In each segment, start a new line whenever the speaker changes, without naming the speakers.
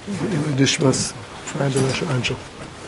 Dishmas, Friday, Angel.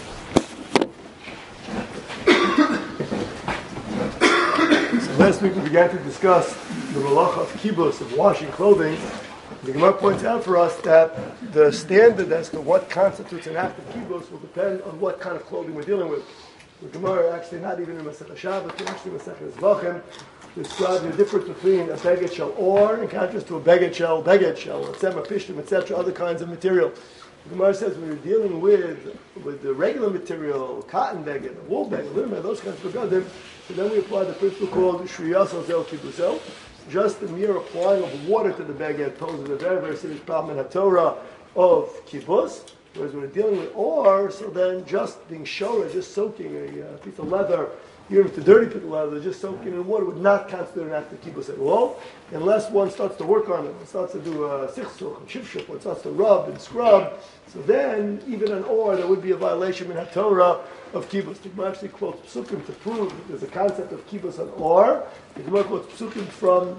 So last week we began to discuss the malacha of kibbutz, of washing clothing. The Gemara points out for us that the standard as to what constitutes an act of kibbutz will depend on what kind of clothing we're dealing with. The Gemara, actually not even in Masechah Shabbat, but actually in Masechah Zvachim, describes the difference between a beged shel or in contrast to a beged shel, or tzemah, pishtim, etc., other kinds of material. The Gemara says when you're dealing with the regular material, cotton beged, a wool beged, linen beged, those kinds of begadim, so then we apply the principle called shriyas zel kibbutzel. Just the mere applying of water to the beged poses a very, very serious problem in the Torah of kibbutz. Whereas when we're dealing with or, so then just being shora, just soaking a piece of leather, even if it's a dirty piece of leather, just soaking in water would not constitute an act of kibbutz at all, unless one starts to work on it, one starts to do a sichsuch, a shifshuf, one starts to rub and scrub. So then, even an or, there would be a violation in the Torah of kibbutz. The Gemara actually quotes psukim to prove that there's a concept of kibbutz on or. The Gemara quotes psukim from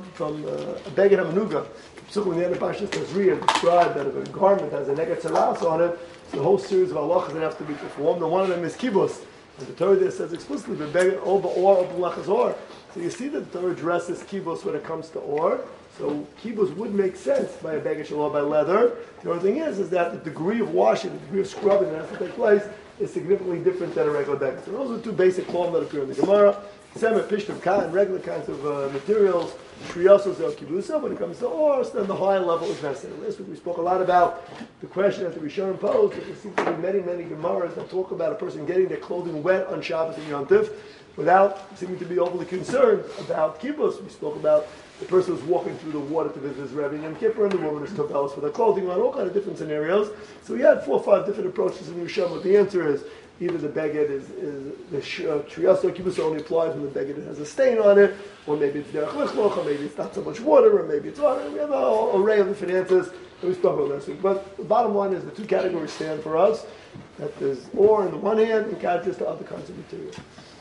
a beged hamanuga. Psukim in the end of Parshas Tazria describe that if a garment has a neged tzaras on it, so the whole series of halachas that have to be performed, and one of them is kibbutz. And the Torah there says explicitly, "Beged or or b'lachas or." So you see that the Torah addresses kibbutz when it comes to or. So kibbutz would make sense by a beged shel or by leather. The only thing is that the degree of washing, the degree of scrubbing that has to take place is significantly different than a regular beged. So those are the two basic klom that appear in the Gemara. Tzemah, pishtim, cotton, regular kinds of materials. Shriyos zel kibbutzel. When it comes to or, then the higher level is necessary. Last week we spoke a lot about the question that the Rishonim posed. There seem to be many, many Gemaras that talk about a person getting their clothing wet on Shabbos and Yom Tov without seeming to be overly concerned about kibbutz. We spoke about the person who's walking through the water to visit his Rebbe in Yom Kippur, and the woman is tovelos for their clothing on, all kinds of different scenarios. So we had 4 or 5 different approaches in the Rishonim. But the answer is either the beged is the shriyas or kibbutz only applies when the beged has a stain on it, or maybe it's derech lichloch, or maybe it's not so much water, or maybe it's water. We have an array of different answers that we spoke about last week. But the bottom line is the two categories stand for us. That there's or in the one hand, in contrast to other kinds of material.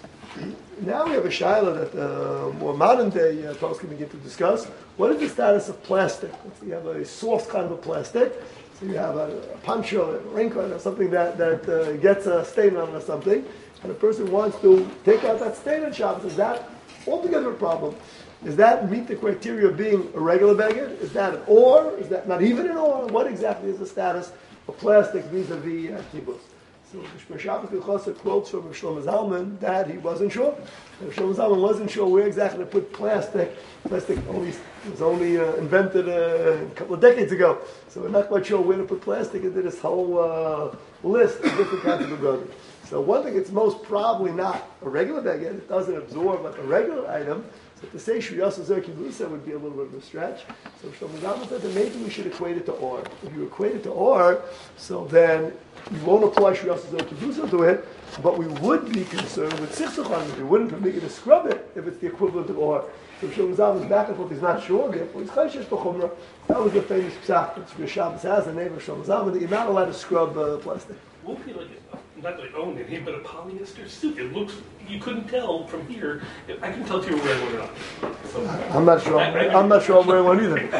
Now we have a shaila that the more modern day talks can begin to discuss. What is the status of plastic? You have a soft kind of a plastic. So you have a poncho, a raincoat, or something that gets a stain on it or something, and a person wants to take out that stain on Shabbos. Is that altogether a problem? Does that meet the criteria of being a regular beged? Is that an or? Is that not even an or? What exactly is the status of plastic vis-a-vis kibbutz? So the Shabbos Hilchos quotes from Shlomo Zalman that he wasn't sure. Shlomo Zalman wasn't sure where exactly to put plastic. Plastic was only invented a couple of decades ago. So we're not quite sure where to put plastic into this whole list of different kinds of begadim. So one thing, it's most probably not a regular beged. It doesn't absorb like a regular item. So to say Shriyas Zer Kibbutzel would be a little bit of a stretch. So Shlomo Zalman said that maybe we should equate it to or. If you equate it to or, so then you won't apply Shriyas Zer Kibbutzel to it, but we would be concerned with Sichsuch on it. We wouldn't permit you to scrub it if it's the equivalent of or. So Shlomo Zalman's back and forth, he's not sure, therefore he's Chayshish B'chumrah. That was the famous psak that Shabbos has, the name of Shlomo Zalman, that you're not allowed to scrub plastic.
Won't be like not like own it, but a polyester suit. It looks, you couldn't tell from here. I can tell if you were wearing one or not. So,
I'm not sure. I'm not sure I'm wearing one either.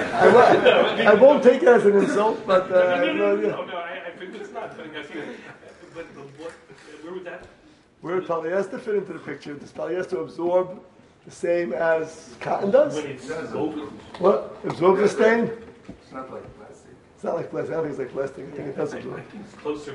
I won't take it as an insult, but
no, I think it's not. I see it. But where was that?
Where would polyester fit into the picture? Does polyester absorb the same as cotton does?
When it's over.
What? Absorb the stain?
It's not like plastic.
It's not like plastic. I don't think it's like plastic. I think it does
I
absorb.
think it's closer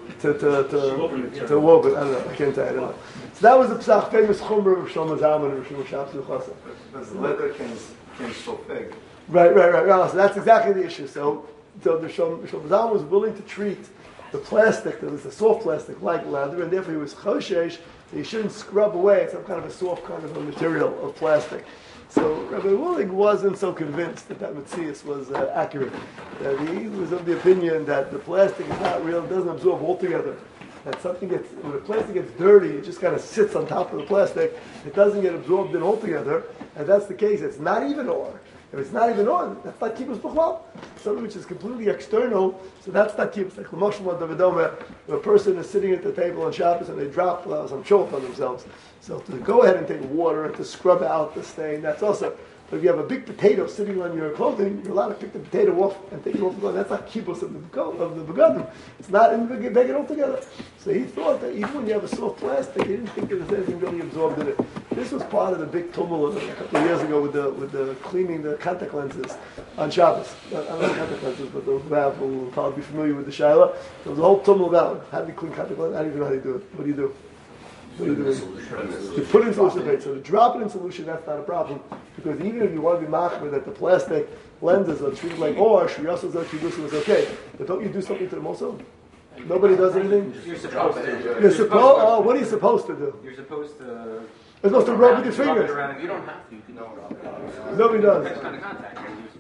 To woven. I don't know. I can't tell you. I don't know. So that was the psach, famous chumrah of Shlomo Zalman and Shlomo Shabbos Hilchos.
But the leather can so big.
Right. So that's exactly the issue. So the Shlomo Zalman was willing to treat the plastic, that was a soft plastic like leather, and therefore he was choshesh that you shouldn't scrub away some kind of a soft kind of a material of plastic. So Rabbi Willig wasn't so convinced that Metzias was accurate. He was of the opinion that the plastic is not real, it doesn't absorb altogether. That when the plastic gets dirty, it just kind of sits on top of the plastic. It doesn't get absorbed in altogether. And that's the case. It's not even or. If it's not even on, that's not kibbutz b'chlal. Something which is completely external, so that's not kibbutz. Like l'moshel Davidoma, where a person is sitting at the table on Shabbos and they drop some chalk on themselves. So to go ahead and take water and to scrub out the stain, that's also But if you have a big potato sitting on your clothing, you're allowed to pick the potato off and take it off the clothing. That's not kibbutz of the begadim. It's not in the bag it all together. So he thought that even when you have a soft plastic, he didn't think there was anything really absorbed in it. This was part of the big tumult a couple of years ago with the cleaning the contact lenses on Shabbos. I don't know contact lenses, but those who will probably be familiar with the Shaila. There was a whole tumult about it. How do you clean contact lenses? I don't even know how you do it. What do you do? You put it in solution, right? So to drop it in solution, that's not a problem. Because even if you want to be machmir that the plastic lenses are treated like ore, Shriyasos Kibusim is okay. But don't you do something to them also? Nobody does anything?
You're supposed to.
What are you supposed to do?
You're supposed to.
You're supposed to rub with your fingers.
You don't have to. You can rub it.
Nobody does.
That's kind of contact.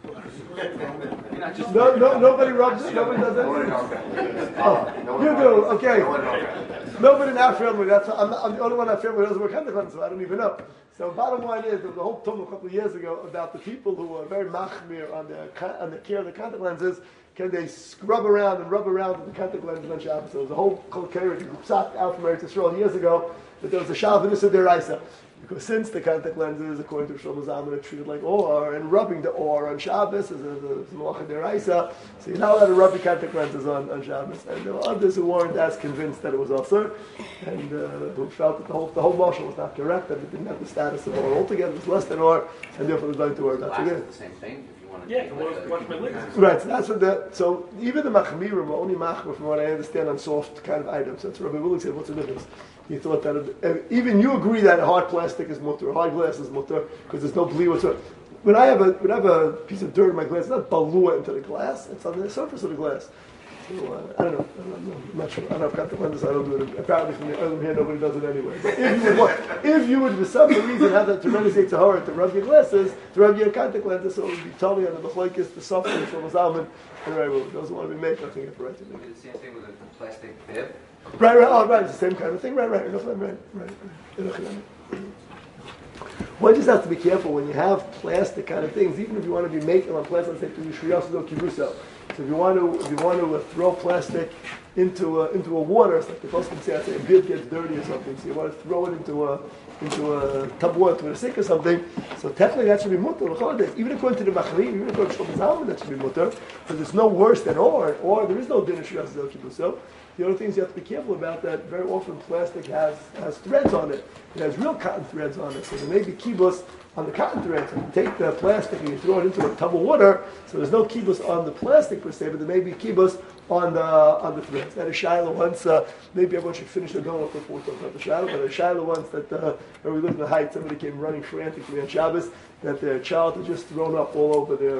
You're not just.
Nobody rubs it? Nobody does anything? Oh, you do, okay. Nobody in our family, I'm the only one in our family who doesn't wear contact lenses, so I don't even know. So bottom line is, there was a whole tumult a couple of years ago about the people who were very machmir on the care of the contact lenses. Can they scrub around and rub around with the contact lenses on Shabbos? So there was a whole kolkerah psat out from Eretz Yisrael years ago that there was a Shabbos deraisa. Because since the contact lenses, according to Shlomo Zalman, are treated like ore, and rubbing the ore on Shabbos is a malacha deraisa, so you're not allowed to rub the contact lenses on Shabbos. And there were others who weren't as convinced that it was also, and who felt that the whole motion was not correct, that it didn't have the status of ore altogether, it was less than ore, and therefore there's nothing to worry about.
It's the same thing. If you want to
watch my legs.
Right, so that's what so even the machmirim are only machmir from what I understand on soft kind of items. That's what Rabbi Willig said, what's the difference? He thought that even you agree that hard plastic is mutter, hard glass is mutter, because there's no bli whatsoever. When I have a piece of dirt in my glass, it's not balua into the glass, it's on the surface of the glass. So, I don't know. I'm not sure. I don't know if contact lenses, I don't do it. Apparently from the other hand, nobody does it anyway. But if you would, for some reason, have that tremendous Yitzhahara to rub your glasses, to rub your contact lenses, so it would be totally on the Machlokes, the soft and Shlomo Zalman, and right, well, doesn't want to be made, I think it's right to make.
the same thing with a plastic bib.
Right, it's the same kind of thing, right. One just has to be careful when you have plastic kind of things, even if you want to be making on plastic, let's say to Yishriyos or Kibuso. So if you want to throw plastic into a water, it's like the Poskim say, a bib gets dirty or something, so you want to throw it into a tub of water, to a sink or something, so technically that should be mutter, even according to the Machrim, even according to Shlomo Zalman, that should be mutter, because it's no worse than ore, there is no din of Yishriyos or Kibuso. The other things you have to be careful about that very often plastic has threads on it. It has real cotton threads on it. So there may be kibbutz on the cotton threads. You take the plastic and you throw it into a tub of water, so there's no kibbutz on the plastic per se, but there may be kibbutz on the threads. That is Shiloh once, maybe everyone should finish the donut before we talk about the Shiloh, but a Shiloh once that when we lived in the Heights, somebody came running frantically on Shabbos, that their child had just thrown up all over the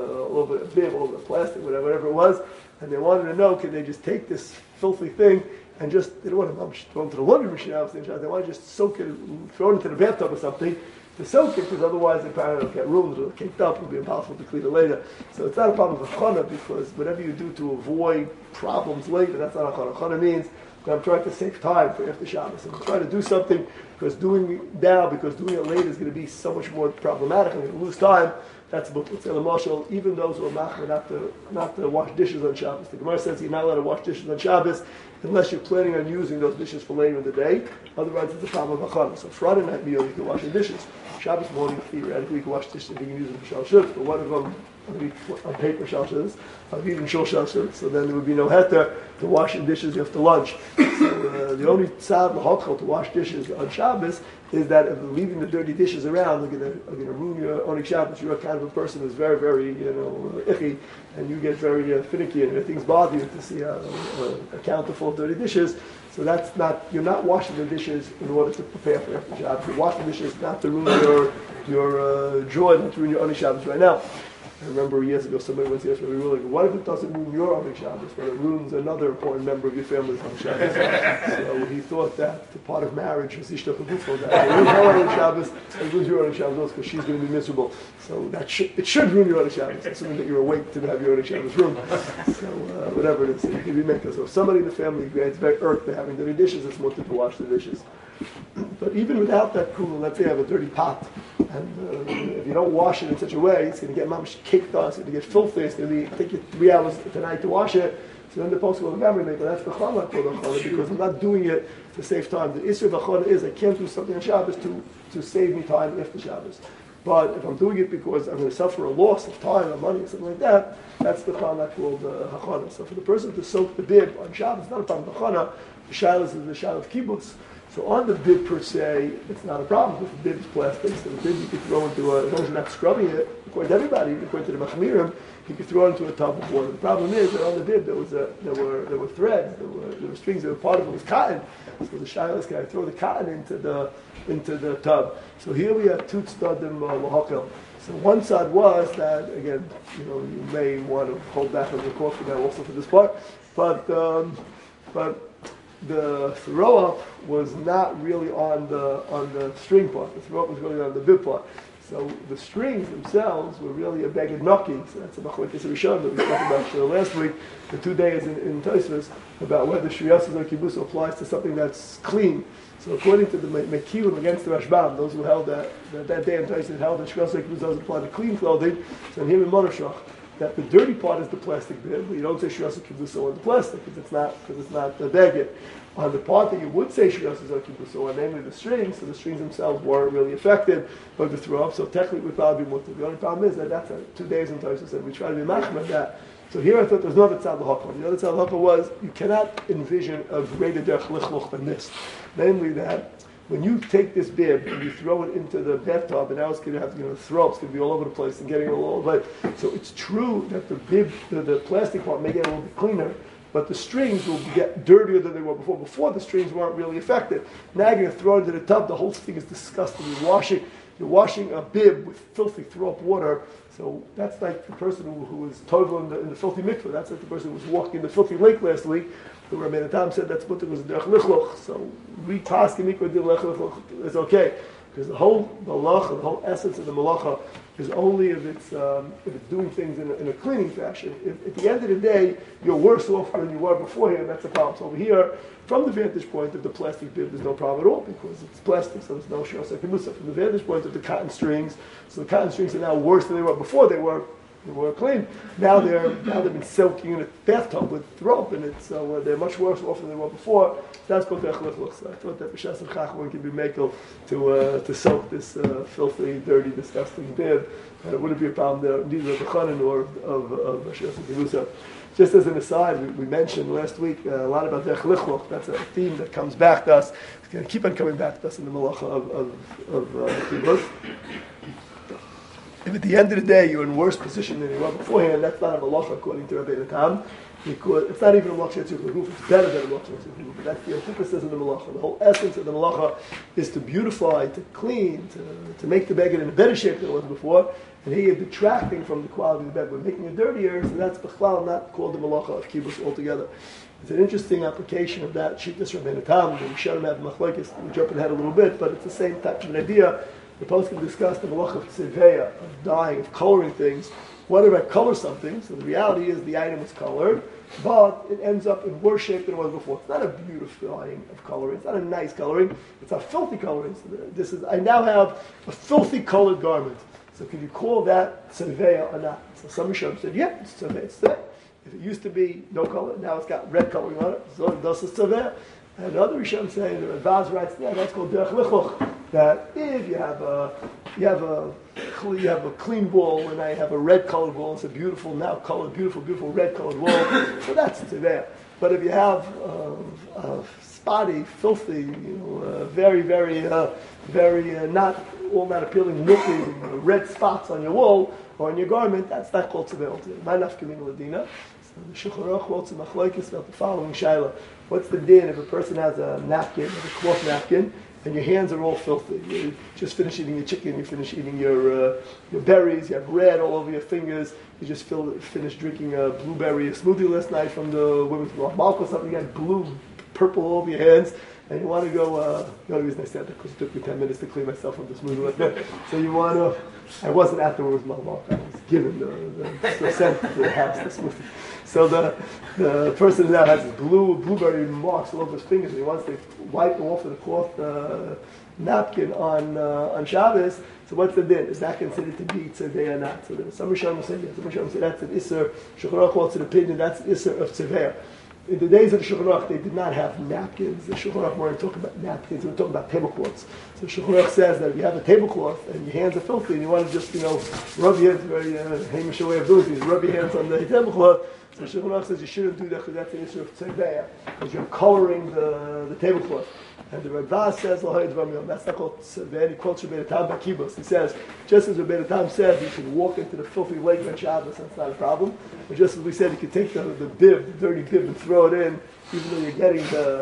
bib, all over the plastic, whatever it was, and they wanted to know, could they just take this filthy thing and they don't want to throw it into the laundry machine, they want to just soak it, throw it into the bathtub or something, to soak it, because otherwise the parent will get ruined, it'll get caked up, it'll be impossible to clean it later. So it's not a problem with chana, because whatever you do to avoid problems later, that's not a chana. Chana means that I'm trying to save time for after Shabbos. I'm trying to do something, because doing it later is going to be so much more problematic, I'm going to lose time. That's what let's say the marshal. Even those who are machmir not to wash dishes on Shabbos. The Gemara says you're not allowed to wash dishes on Shabbos unless you're planning on using those dishes for later in the day. Otherwise, it's a problem of achana. So Friday night meal you can wash the dishes. Shabbos morning theoretically you can wash dishes if you can use them for shalshut. But one of them on paper shalshuts, I've even shul shalshuts. So then there would be no heter to wash the dishes after lunch. So the only tzad l'hotchel to wash dishes on Shabbos is that if leaving the dirty dishes around are going to ruin your onik Shabbos. You're a kind of a person who's very, very icky, and you get very finicky, and things bother you to see a counter full of dirty dishes. So that's not, you're not washing the dishes in order to prepare for after Shabbos. You're washing the dishes not to ruin your joy, not to ruin your onik Shabbos right now. I remember years ago somebody went to us really ruling, what if it doesn't ruin your Onik Shabbos, but it ruins another important member of your family's Onik Shabbos? So he thought that the part of marriage was Ishtach B'Gufo, that it ruins her Onik Shabbos, it ruins your Onik Shabbos because she's going to be miserable. So it should ruin your Onik Shabbos, assuming that you're awake to have your Onik Shabbos ruined. So whatever it is, it can be making. So if somebody in the family gets very irked by having dirty dishes, it's more to wash the dishes. But even without that kula, let's say you have a dirty pot, and if you don't wash it in such a way, it's going to get mamish caked on, it's going to get filthy, it's going to take you 3 hours tonight to wash it. So then the post will memory maker, that's the chala for the chala, because I'm not doing it to save time. The issue of the chala is I can't do something on Shabbos to save me time after Shabbos. But if I'm doing it because I'm going to suffer a loss of time or money or something like that, that's the problem called hachana. So for the person to soak the bib on Shabbos, it's not a problem of hachana. The shaila is the shaila of kibbutz. So on the bib per se, it's not a problem because the bib is plastic. So the bib you could throw into as long as you're not scrubbing it, according to everybody, according to the machmirim, you could throw it into a tub of water. The problem is that on the bib there were threads, there were strings, part of it was cotton. So the shaila is, can I throw the cotton into the tub? So here we have two tzadim lahakel. So one side was that, again, you may want to hold back on the coffee now also for this part, but the throw up was not really on the string part. The throw up was really on the bib part. So the strings themselves were really a beged naki. So that's a machlokes rishon that we talked about last week, the 2 days in Tosfos, about whether shriyasas or kibbutz applies to something that's clean. So according to the Mekiyun against the Rashbam, those who held that day in Tosfos held that shriyasas or kibbutz doesn't apply to clean clothing. So in here in Monoshach, that the dirty part is the plastic bib, but you don't say shriyasas or kibbutz on the plastic because it's not the beged. On the part that you would say shriyasas or kibbutz on, namely the strings, so the strings themselves weren't really affected by the throw up. So technically, it would probably be mutter. The only problem is that that's 2 days in Tosfos, and we try to be machmir that. So here I thought there's another tzad l'hakol. The other tzad l'hakol was you cannot envision a greater derech lichluch than this. Namely that when you take this bib and you throw it into the bathtub, and now it's going to have throw ups going to be all over the place and getting all over. So it's true that the bib, the plastic part may get a little bit cleaner, but the strings will get dirtier than they were before. Before the strings weren't really affected. Now you're going to throw it into the tub. The whole thing is disgusting. You're washing a bib with filthy throw-up water. So that's like the person who was total in the filthy mikveh. That's like the person who was walking in the filthy lake last week. The Rabbeinu Tam said that's what it was derech lichloch. So we task in mikveh derech lichloch is okay. Because the whole malacha, the whole essence of the malacha is only if it's doing things in a cleaning fashion. If at the end of the day, you're worse off than you were beforehand, that's a problem. So over here, from the vantage point of the plastic bib, there's no problem at all because it's plastic, so there's no shirasei kimusa. From the vantage point of the cotton strings, so the cotton strings are now worse than they were before. They were clean. Now they've been soaking in a bathtub with throw in it, so they're much worse off than they were before. That's called derech lichloch. So I thought that b'shas and chachman can be makel to soak this filthy, dirty, disgusting bib. It wouldn't be a problem there, neither of the chanan or of b'shas and kibusa. Just as an aside, we mentioned last week a lot about derech lichloch. That's a theme that comes back to us. It's going to keep on coming back to us in the malacha of kibbutz. If at the end of the day you're in worse position than you were beforehand, that's not a malacha according to Rabbeinu Tam, because it's not even a malacha shetzuk l'guf, it's better than a malacha shetzuk l'guf. That's the antithesis of the malacha. The whole essence of the malacha is to beautify, to clean, to make the beged in a better shape than it was before, and here you're detracting from the quality of the beged. We're making it dirtier, so that's b'chlal not called the malacha of kibbutz altogether. It's an interesting application of that shittas Rabbeinu Tam. The Rishonim have machlokes, we jump ahead a little bit, but it's the same type of an idea. The post can discuss the malach of tzeveya, of dyeing, of coloring things. What if I color something? So the reality is the item is colored, but it ends up in worse shape than it was before. It's not a beautifying of coloring. It's not a nice coloring. It's a filthy coloring. So I now have a filthy colored garment. So can you call that tzeveya or not? So some Rishonim said, yeah, it's tzeveya. It's tzeveya. If it used to be no color, now it's got red coloring on it. So das is tzeveya. And another Rishonim saying, the Ravaz writes, yeah, that's called derech lichloch. That if you have a clean wall and I have a red colored wall, it's a beautiful now colored, beautiful red colored wall. So that's there. But if you have spotty, filthy, very not all that appealing looking red spots on your wall or on your garment, that's not called tzeveh. My nafkamin ladina. So the Shulchan Aruch quotes in machlokes about the following shaila: what's the din if a person has a napkin, a cloth napkin? And your hands are all filthy. You just finish eating your chicken, you finish eating your berries, you have red all over your fingers, you just finished drinking a blueberry smoothie last night from the women's milk or something, you got purple all over your hands, and you want to go, the only reason I said that because it took me 10 minutes to clean myself from the smoothie last night. So you want to, I wasn't at the women's milk, I was given the scent to the house, the smoothie. So the person now has blueberry marks all over his fingers, and he wants to wipe them off with a cloth napkin on Shabbos. So what's the din? Is that considered to be tzeveh or not? So some Rishonim say yes, some Rishonim say that's an iser. Shulchan Aruch quotes an opinion that's iser of tzeveh. in the days of the Shulchan Aruch, they did not have napkins. The Shulchan Aruch weren't talking about napkins, they were talking about tablecloths. So Shulchan Aruch says that if you have a tablecloth and your hands are filthy and you want to just, rub your hands, very Hamish way of doing things, rub your hands on the tablecloth. So Shulchan Aruch says you shouldn't do that because that's an issue of tzedayah, because you're coloring the tablecloth. And the Rabbah says, that's not called tzedayah. He quotes Rabbeinu Tam Bakibos. He says, just as Rabbeinu Tam says, you can walk into the filthy lake on Shabbos, that's not a problem. But just as we said, you can take the bib, the dirty bib, and throw it in, even though you're getting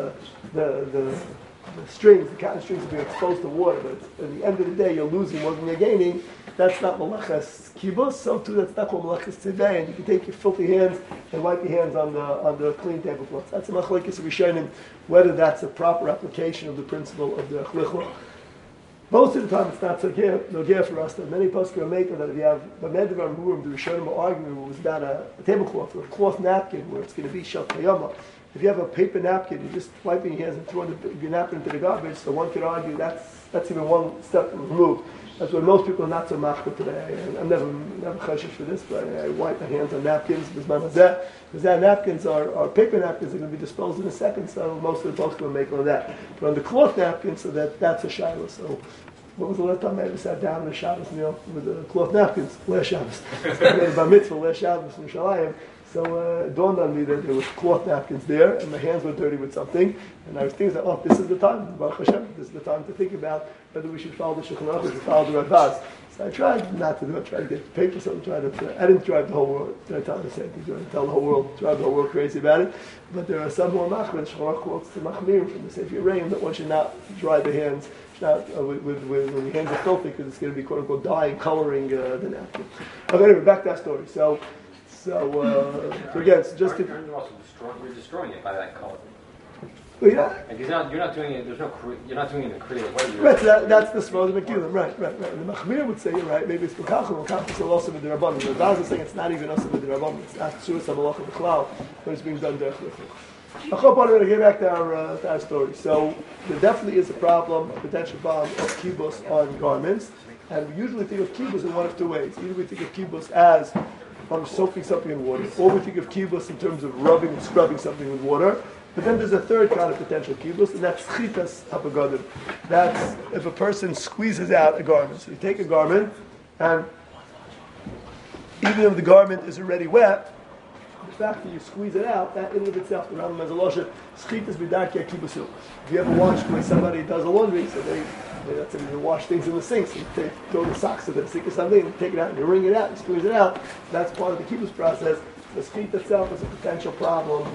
the strings, the cotton strings are being exposed to water. But at the end of the day, you're losing more than you're gaining. That's not malachas kibus. So too, that's not called malachas tzedayah. And you can take your filthy hands and wipe your hands on the clean tablecloth. That's a machlekes rishonim, whether that's a proper application of the principle of the chlichla. Most of the time, it's not so no for us. That many poskim are making that if you have the medvar murim, the rishonim are arguing was about a tablecloth or a cloth napkin where it's going to be shal kayama. If you have a paper napkin, you're just wiping your hands and throwing your napkin into the garbage. So one could argue that's even one step removed. That's why most people are not so machmir today. I'm never chashish for this, but I wipe my hands on napkins because that napkins are paper napkins are going to be disposed in a second. So most of the folks will make on that. But on the cloth napkins, so that's a shiloh. So what was the last time I ever sat down in a Shabbos meal with the cloth napkins? Last Shabbos. I made a bar mitzvah last Shabbos in Yerushalayim. So it dawned on me that there was cloth napkins there, and my hands were dirty with something. And I was thinking, this is the time, Baruch Hashem, this is the time to think about whether we should follow the Shulchan Aruch or follow the Ravaz. So I tried not to do it, tried to get paper, so I didn't drive the whole world. Did I tell the same thing? Did I tell the whole world, drive the whole world crazy about it? But there are some who are machmir, Shulchan Aruch quotes the machmir from the Sefer Yereim that one should not dry the hands when your hands are filthy, because it's going to be quote unquote dyeing, coloring the napkin. Okay, anyway, back to that story. So again, it's just
you're destroying it by that color.
Well, yeah.
Like you're not doing it. You're not doing it in a creative way.
Right. So that's the small Mekilim. Right. And the Machmir would say, you're right. Maybe it's Mekachel. Mekachel is also with the Rabbanim. The Raz is saying it's not even also with the Rabbanim. It's not Suas Hamalach of the Cloud, but it's being done directly. I hope I'm going to get back to our story. So there definitely is a problem, a potential problem of kibbutz on garments, and we usually think of kibbutz in one of two ways. Either we think of kibbutz as soaking something in water, or we think of kibbutz in terms of rubbing and scrubbing something with water. But then there's a third kind of potential kibbutz, and that's chitas hapagodim. That's if a person squeezes out a garment. So you take a garment, and even if the garment is already wet, the fact that you squeeze it out, that in and of itself, the Rambam has a lashon, chitas b'darkei kibbusu. If you ever watched when somebody does a laundry, so they wash things in the sinks, and they throw the socks in the sink or something, and take it out, and you wring it out, and squeeze it out. That's part of the kibbutz process. The schit itself is a potential problem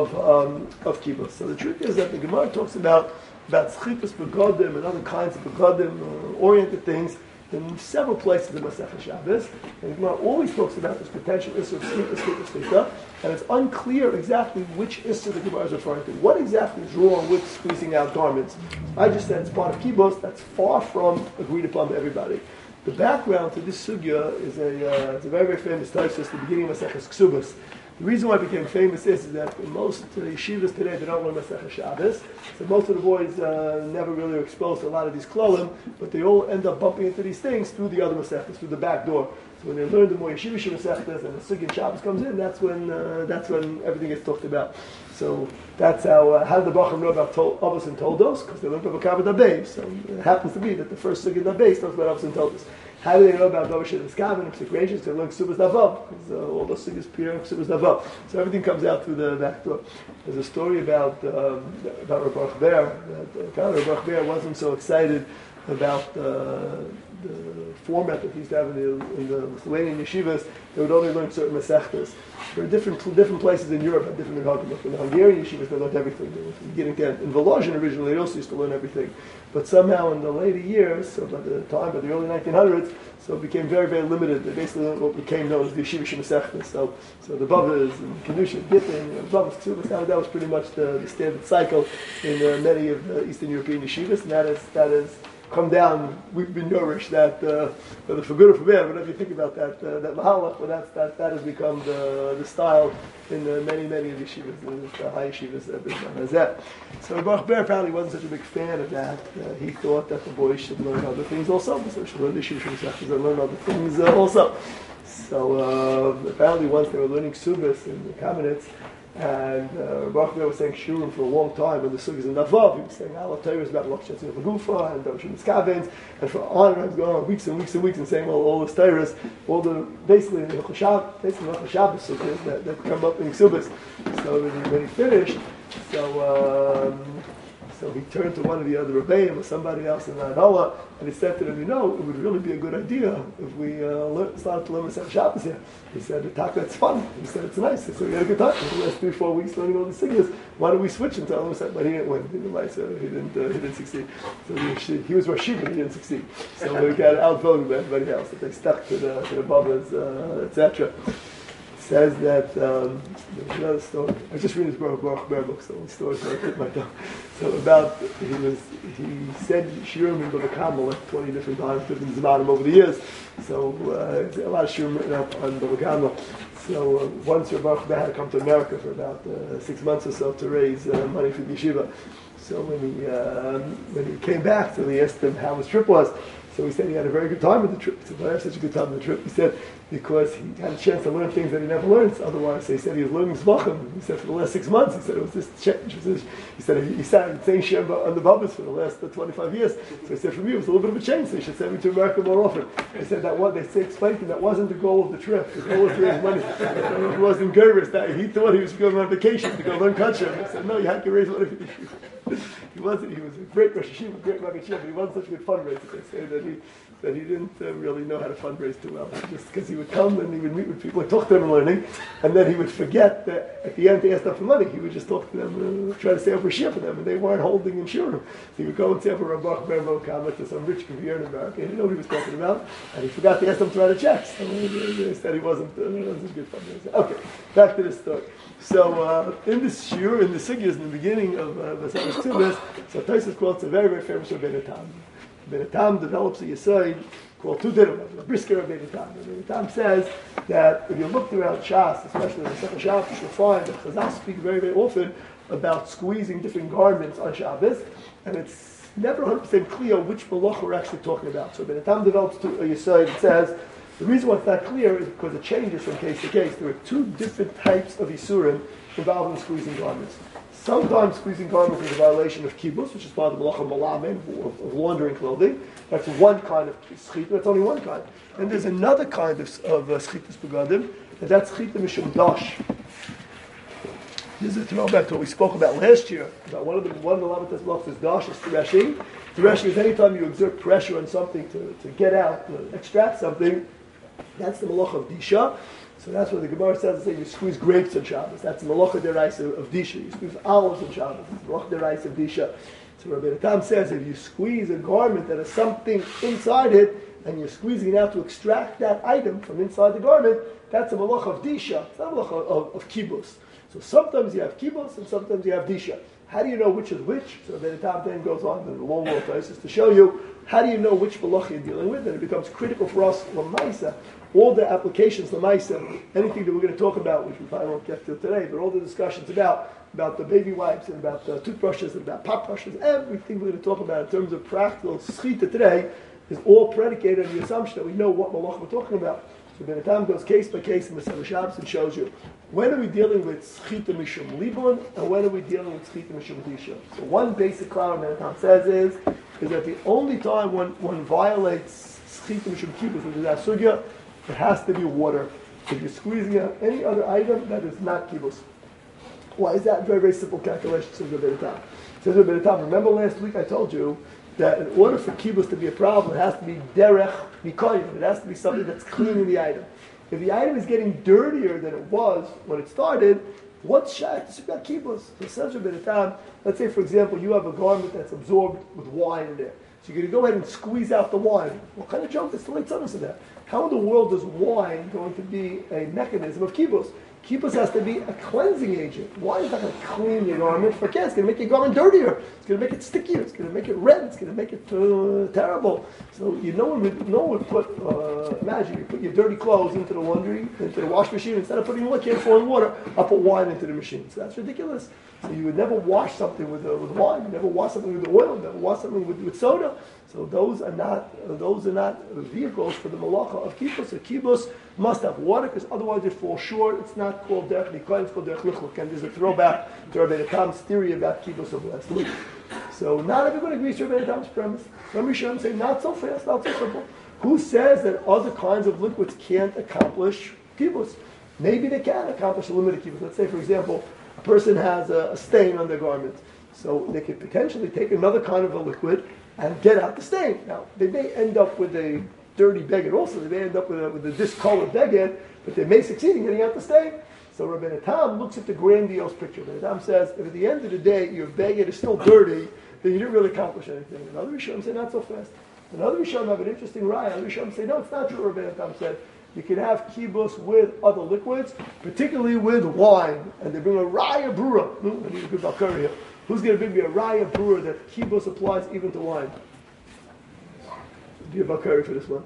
of kibbutz. So the truth is that the Gemara talks about schitas begodim and other kinds of begodim oriented things in several places in Masechah Shabbos. And the Gemara always talks about this potential issue of schita, and it's unclear exactly which issue the Gemara is referring to. What exactly is wrong with squeezing out garments? I just said it's part of kibbutz. That's far from agreed upon by everybody. The background to this sugya is it's a very, very famous Taisus, the beginning of Maseches Ksubas. The reason why it became famous is that in most yeshivas today, they don't learn Maseches Shabbos. So most of the boys never really are exposed to a lot of these klolim, but they all end up bumping into these things through the other Maseches, through the back door. So when they learn the more yeshivish Maseches and the sugya Shabbos comes in, that's when everything gets talked about. So that's how did the Bacham know about Avos and Toldos? Because they learned about Kavod HaBeis. So it happens to be that the first sugya HaBeis talks about Avos and Toldos. How do they know about Dovish and Skaven and Psikration? They learn Ksubas Davav, because all those things appear in Ksubas Davav. So everything comes out through the back door. There's a story about Rabbi Baruch Ber. Rabbi Baruch Ber wasn't so excited about the format that he used to have in the Lithuanian yeshivas. They would only learn certain Masechtas. There are different places in Europe have different minhagim. Like in the Hungarian yeshivas, they learned everything. They were beginning to end. In Volozhin originally, they also used to learn everything. But somehow in the later years, so by the early 1900s, so it became very, very limited. They basically learned what became known as the yeshivish Masechtas. So the Bavas and Kedusha, Gittin, Bavas, Ksubas, that was pretty much the standard cycle in many of the Eastern European yeshivas, and that is come down. We've been nourished that, whether for good or for bad, whatever you think about that mahalach, but that has become the style in many of the yeshivas, the high yeshivas. So Baruch Ber apparently wasn't such a big fan of that. He thought that the boys should learn other things also, so they should learn the yeshivas and learn other things also. So apparently once they were learning Ksubas in the cabinets, And Baruch was saying Shurim for a long time, and the Sugyas in Navav, he was saying Allah Torah is about Lach Shetzim Lagufa and Doshim Skavens, and for on I was going on weeks and weeks and weeks and saying all the Torahs, all the basically the Shabbos Sugyas that come up in Ksubas. So when he finished, so he turned to one of the other Rebbeim or somebody else in Anola, and he said to them, it would really be a good idea if we started to learn Masech Shabbos here. He said, it's fun. He said, it's nice. He said, we had a good time. For the last 3-4 weeks learning all these things. Why don't we switch and tell him? But he didn't win. He didn't succeed. So he was Rosh Yeshiva, he didn't succeed. So we got outvoted by everybody else. That they stuck to the Babas, etc. Says that there's another story. I was just reading this Baruch Ber book, so the story so I took my tongue. So about he said Shirim in Bava Kama like 20 different times, different Zmanim over the years. So a lot of Shirim written up on Bava Kama. So once Baruch Ber had to come to America for about 6 months or so to raise money for the yeshiva. So when he came back, so he asked him how his trip was. So he said he had a very good time with the trip. He said, why have such a good time with the trip? He said, because he had a chance to learn things that he never learned otherwise. So he said he was learning Zvachim. He said for the last 6 months, he said it was this change. He said he sat in the same share on the Babas for the last 25 years. So he said for me it was a little bit of a change, so he should send me to America more often. He said explained to him that wasn't the goal of the trip. The goal was to raise money. It wasn't Gervis. He thought he was going on vacation to go learn Kachim. He said, no, you had to raise money for the yeshiva. He was a great Rosh Yeshiva, great Maggid Sheva, but he wasn't such a good fundraiser. They say that he didn't really know how to fundraise too well. Just because he would come and he would meet with people and talk to them and learning, and then he would forget that at the end they asked them for money. He would just talk to them, try to say over a share for them, and they weren't holding in Shurim. So he would go and say over Baruch Ber Kama to some rich Kavir in America. He didn't know what he was talking about, and he forgot to ask them to write a check. So they said he wasn't a good fundraiser. Okay, back to the story. So in this shiur, in the Sigyas, in the beginning of Masech Ksubas, so Tosfos quotes a very, very famous Rebbeinu Tam. Rebbeinu Tam develops a Yesod called two Dinim, a brisker Rebbeinu Tam. Rebbeinu Tam says that if you look throughout Shas, especially in the Masech Shabbos, you'll find that Chazal speak very, very often about squeezing different garments on Shabbos, and it's never 100% clear which malach we're actually talking about. So Rebbeinu Tam develops a Yesod that says the reason why it's not clear is because it changes from case to case. There are two different types of Isurim involved in squeezing garments. Sometimes squeezing garments is a violation of kibbutz, which is part of the malacha malamed, of laundering clothing. That's one kind of schita. That's only one kind. And there's another kind of schitas begadim, and that's schita mishum dash. This is a throwback to what we spoke about last year. About one of the Lamatas blocks is dash, is threshing. Threshing is anytime you exert pressure on something to get out, to extract something. That's the malach of disha. So that's what the Gemara says. You squeeze grapes on Shabbos. That's the malacha deraisa of disha. You squeeze olives on Shabbos. It's the malacha deraisa of disha. So Rebbeinu Tam says if you squeeze a garment that has something inside it, and you're squeezing it out to extract that item from inside the garment, that's a malach of disha. It's not a malach of kibbutz. So sometimes you have kibbutz and sometimes you have disha. How do you know which is which? So Rebbeinu Tam then goes on in the long places to show you how do you know which malach you're dealing with, and it becomes critical for us l'maisa. All the applications, l'maisa, anything that we're going to talk about, which we probably won't get to today, but all the discussions about the baby wipes and about the toothbrushes and about pot brushes, everything we're going to talk about in terms of practical schita today is all predicated on the assumption that we know what malach we're talking about. So Rebbeinu Tam goes case by case in Masech Shabbos and shows you when are we dealing with schita mishum libun and when are we dealing with schita mishum disha. So one basic cloud Rebbeinu Tam says is that the only time one violates schita mishum kibbutz, which is that sugya, it has to be water. If you're squeezing out any other item, that is not kibbutz. Why is that? Very, very simple calculation, says Rebbeinu Tam. Says Rebbeinu Tam, remember last week I told you that in order for kibbutz to be a problem, it has to be derech mikoyim. It has to be something that's cleaning the item. If the item is getting dirtier than it was when it started, what's shayach to sukkah kibbutz? So says Rebbeinu Tam, let's say for example you have a garment that's absorbed with wine in there. So you're going to go ahead and squeeze out the wine. What kind of joke is the late son of that? How in the world is wine going to be a mechanism of kibbutz? Kibbutz has to be a cleansing agent. Wine is not going to clean your garment. For it's going to make your garment dirtier. It's going to make it stickier. It's going to make it red. It's going to make it terrible. So no one would put, imagine you put your dirty clothes into the laundry, into the wash machine. Instead of putting liquid in water, I'll put wine into the machine. So that's ridiculous. So you would never wash something with wine. You never wash something with oil. You never wash something with soda. So those are not vehicles for the malacha of kibbutz. A kibbutz must have water, because otherwise it falls short. It's not called derech nikoim, it's called derech lichluk. And there's a throwback to Rabbeinu Tam's theory about kibbutz of last week. So not everybody agrees to Rabbeinu Tam's premise. Some Rishonim say not so fast, not so simple. Who says that other kinds of liquids can't accomplish kibbutz? Maybe they can accomplish a limited kibbutz. Let's say, for example, a person has a stain on their garment. So they could potentially take another kind of a liquid and get out the stain. Now, they may end up with a dirty beged also. They may end up with a discolored beged, but they may succeed in getting out the stain. So Rabbeinu Tam looks at the grandiose picture. Rabbeinu Tam says, if at the end of the day your beged is still dirty, then you didn't really accomplish anything. And other Rishonim say, not so fast. And other Rishonim have an interesting raya. Other Rishonim say, no, it's not true, Rabbeinu Tam said. You can have kibbutz with other liquids, particularly with wine. And they bring a raya brura. I need a good bakar here. Who's going to bring me a raya brura that kibbutz applies even to wine? Do you have bakar for this one?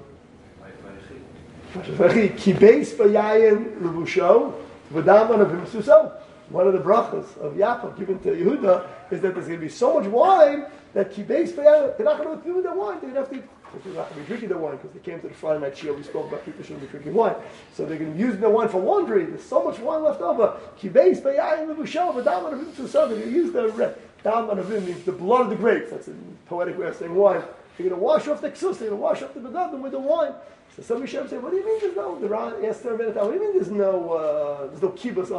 Kibeis v'yayin l'vusho v'dam anavim suso. One of the brachas of Yaakov given to Yehuda is that there's going to be so much wine that kibeis v'yayin, they're not going to know what to do with their wine. They're going to have to. They're not going to be drinking their wine because they came to the Friday night shiur. We spoke about people shouldn't be drinking wine. So they're going to be using their wine for laundry. There's so much wine left over. Kibeis v'yayin l'vusho v'dam anavim suso. They're going to use the dam anavim means the blood of the grapes. That's a poetic way of saying wine. They're going to wash off the ksus. They're going to wash off the begadim with the wine. So some Rishonim say, what do you mean there's no? The Ran asked Rabbeinu Tam, what do you mean there's no kibbutz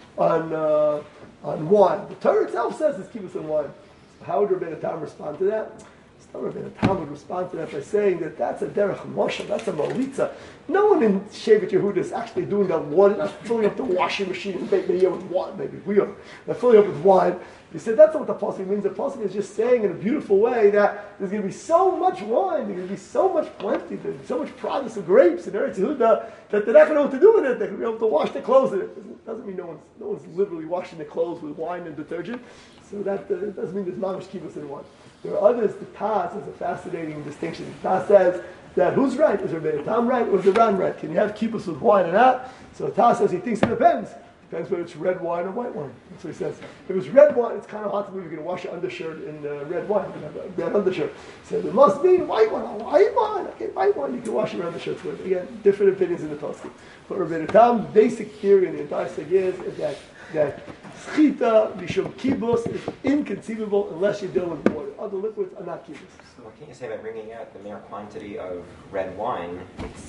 on wine? The Torah itself says there's kibbutz on wine. So how would Rabbeinu Tam respond to that? Rabbeinu Tam would respond to that by saying that that's a derech moshe, that's a malitza. No one in Shevet Yehuda is actually doing that water, not filling up the washing machine and baking it here with wine. Maybe we are. They're filling up with wine. He said that's not what the pasuk means. The pasuk is just saying in a beautiful way that there's going to be so much wine, there's going to be so much plenty, there's going to be so much produce of grapes in Eretz Yehuda that they're not going to know what to do with it. They're going to be able to wash their clothes in it. It doesn't mean no one's literally washing their clothes with wine and detergent. So that doesn't mean there's mamish kibbutz in wine. There are others. The Taz is a fascinating distinction. The Taz says that who's right? Is Rabbeinu Tam right or is the Ran right? Can you have kibbutz with wine or not? So the Taz says he thinks it depends. Depends whether it's red wine or white wine. That's what he says. If it's red wine, it's kind of hard to believe you're going to wash your undershirt in red wine. You're going to have a red undershirt. So there must be white wine. White wine. Okay, white wine you can wash your undershirts with. Again, different opinions in the Tosfos. But Rabbeinu Tam's basic theory in the entire Sugya is that schita, mishum kibbutz, is inconceivable unless you're dealing with water. Other liquids are not kibbutz.
So what can you say about bringing out the mere quantity of red wine?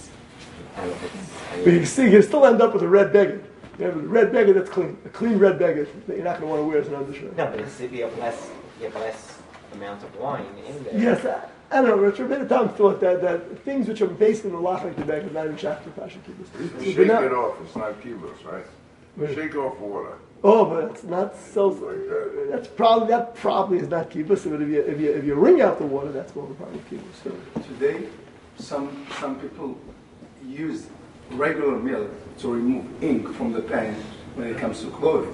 But you still end up with a red beggar. You have a red beggar that's clean. A clean red beggar that you're not going to want to wear as an undershirt.
No, but you have less amount of wine in there.
Yes, I don't know, Richard. Rabbeinu Tam thought that things which are based on the lachlik the beggar, not even shach to fashion kibbutz.
Shake it off. It's not kibbutz, right? Shake off water.
Oh, but it's not so. Like that probably is not kibbutz. But if you wring out the water, that's more probably kibbutz. So.
Today, some people use regular milk to remove ink from the pan when it comes to clothing.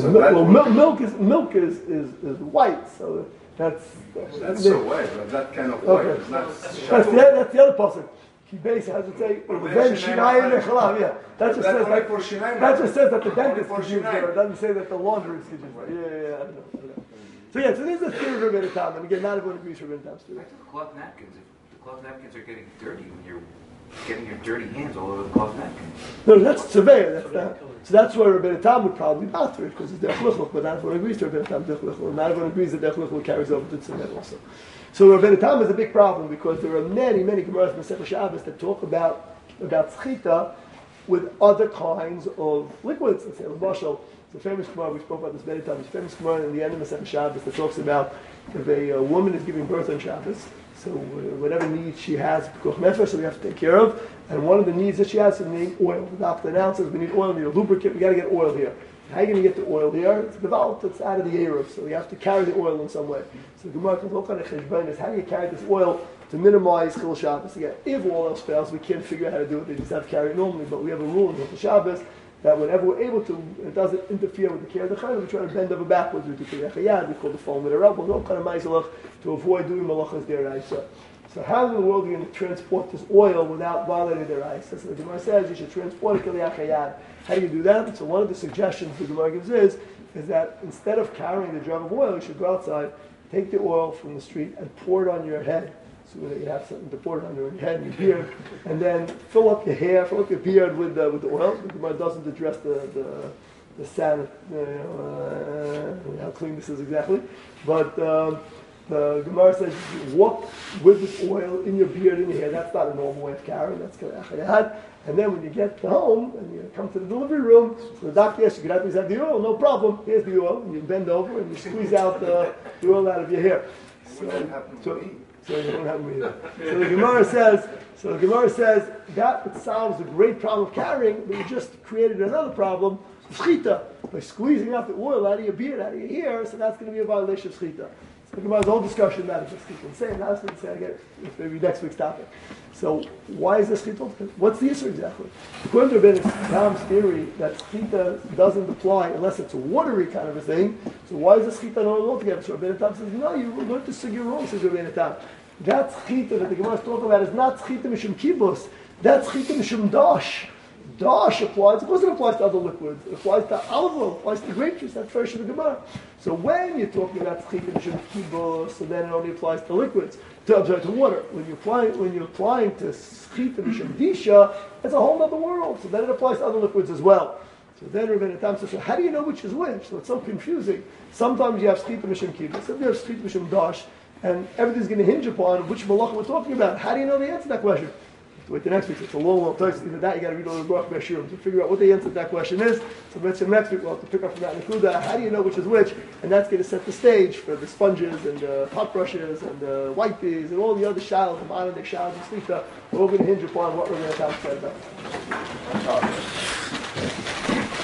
Milk is white, so that's
so white, but that kind of white is not.
That's the other pasuk. Kibes has to say ben shinayim echalav. Yeah, that just says that the dentist could use there. It doesn't say that the laundress could use there. Yeah. I don't know. So this is the theory of Rabbeinu Tam, and again, not everyone agrees with Rabbeinu Tam's theory.
Back to the cloth napkins. If the cloth napkins are getting dirty when you're getting your dirty hands all over the cloth napkin.
No, that's tzaveh. So that's where Rabbeinu Tam would probably bow through it because it's derech lichluk, but not everyone agrees to Rabbeinu Tam derech lichluk. Not everyone agrees that derech lichluk carries over to tzaveh also. So Rabbeinu Tam is a big problem because there are many Gemaras in Masechah Shabbos that talk about schita with other kinds of liquids. Let's say l'mashal, it's a famous Gemara, we spoke about this many times. It's a famous Gemara in the end of Masechah Shabbos that talks about if a woman is giving birth on Shabbos. So whatever needs she has, so we have to take care of. And one of the needs that she has is we need oil. The doctor announces we need oil, we need a lubricant, we got to get oil here. How are you going to get the oil here? It's developed, it's out of the Eruv, so you have to carry the oil in some way. So the Gemara comes all kind of cheshbon is how do you carry this oil to minimize Chil Shabbos? Again, if all else fails, we can't figure out how to do it, they just have to carry it normally, but we have a rule in Chil Shabbos that whenever we're able to, it doesn't interfere with the care of the chayil, we try to bend over backwards. We do kiyachayad, we call the foam with a rubble, no kind of ma'izalach to avoid doing malachas deraisa. So how in the world are you going to transport this oil without violating deraisa? So the Gemara says you should transport it kiyachayad. How do you do that? So one of the suggestions the Gemara gives is that instead of carrying the jug of oil, you should go outside, take the oil from the street, and pour it on your head. so that you have something to pour it on your head and your beard, and then fill up your hair, fill up your beard with the oil. The Gemara doesn't address the sand, how clean this is exactly, but the Gemara says you walk with this oil in your beard and your hair. That's not a normal way of carrying. That's kind of achayad. And then when you get home and you come to the delivery room, so the doctor asks you, "Could I please have the oil?" No problem. Here's the oil. And you bend over and you squeeze out the oil out of your hair. So you don't have me either. So the Gemara says that it solves the great problem of carrying, but you just created another problem, shchita, by squeezing out the oil out of your beard, out of your hair. So that's going to be a violation of shchita. So the Gemara's whole discussion about it. Say now, say again, maybe next week's topic. So why is this shchita? What's the issue exactly? According to Rabbeinu Tam's theory that shchita doesn't apply unless it's a watery kind of a thing. So why is the shchita not altogether? So Rabbeinu Tam says, no, you learned to sugya wrong, says Rabbeinu Tam. That shchita that the Gemara is talking about is not shchita mishum kibus. That's shchita mishum dash. Dash applies, of course it applies to other liquids. It applies to olive oil, it applies to grape juice. That's first of the Gemara. So when you're talking about shchita mishum kibus, so then it only applies to liquids. To water. When you're applying to shchita mishum disha, it's a whole other world. So then it applies to other liquids as well. So then Rabbeinu Tam says, so how do you know which is which? So it's so confusing. Sometimes you have shchita mishum kibus, sometimes you have shchita mishum dash, and everything's going to hinge upon which malacha we're talking about. How do you know the answer to that question? To wait the next week. So it's a long time. Either that, you got to read all the Baruch Beshurim to figure out what the answer to that question is. So mention next week, we'll have to pick up from that Nakuda. How do you know which is which? And that's going to set the stage for the sponges and the pot brushes and the wipes and all the other showers, the modern day showers and slita. We're all going to hinge upon what we're going to talk about.